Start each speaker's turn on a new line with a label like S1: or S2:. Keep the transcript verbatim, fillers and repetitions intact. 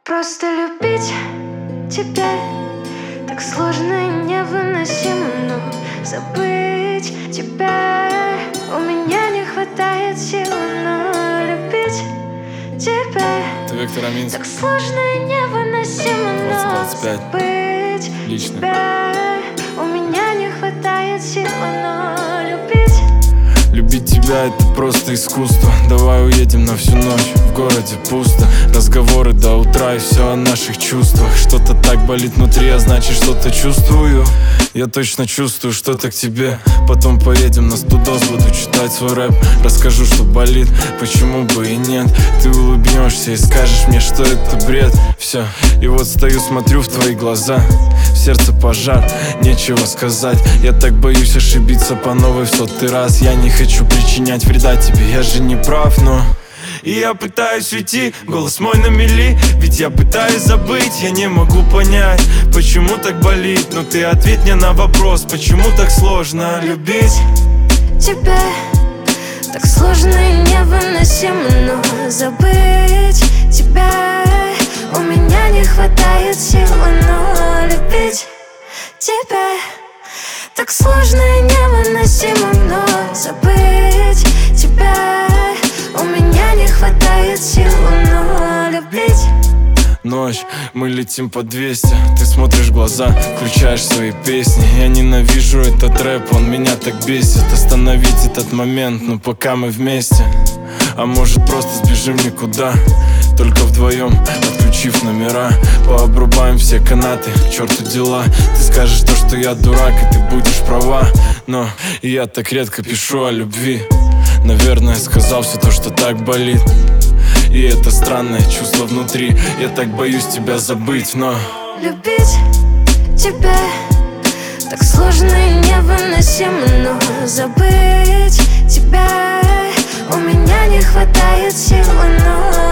S1: Просто любить тебя так сложно и невыносимо, но забыть тебя у меня не хватает сил, но любить тебя так сложно и невыносимо, но забыть
S2: Лично.
S1: тебя у меня не хватает сил, но любить.
S2: Любить тебя — это просто искусство. Давай уедем на всю ночь, в городе пусто. Разговоры до утра и все о наших чувствах. Что-то так болит внутри, а значит что-то чувствую. Я точно чувствую что-то к тебе. Потом поедем на студос, буду читать свой рэп. Расскажу, что болит, почему бы и нет. Ты улыбнешься и скажешь мне, что это бред. Все, и вот стою, смотрю в твои глаза. В сердце пожар, нечего сказать. Я так боюсь ошибиться по новой в сотый раз. Я не хочу причинять вреда тебе, я же не прав, но и я пытаюсь уйти, голос мой на мели. Ведь я пытаюсь забыть, я не могу понять, почему так болит. Но ты ответь мне на вопрос, почему так сложно любить
S1: тебя так сложно и невыносимо, но забыть тебя у меня не хватает сил, но любить тебя так сложно и невыносимо, но забыть тебя у меня не хватает сил, но любить.
S2: Ночь, мы летим по двести. Ты смотришь в глаза, включаешь свои песни. Я ненавижу этот рэп, он меня так бесит. Остановить этот момент, но пока мы вместе. А может просто сбежим никуда, только вдвоем, отключив номера. Пообрубаем все канаты, к черту дела. Ты скажешь то, что я дурак, и ты будешь права. Но и я так редко пишу о любви. Наверное, сказал все то, что так болит. И это странное чувство внутри. Я так боюсь тебя забыть, но
S1: любить тебя так сложно и невыносимо, но забыть тебя у меня не хватает сил, но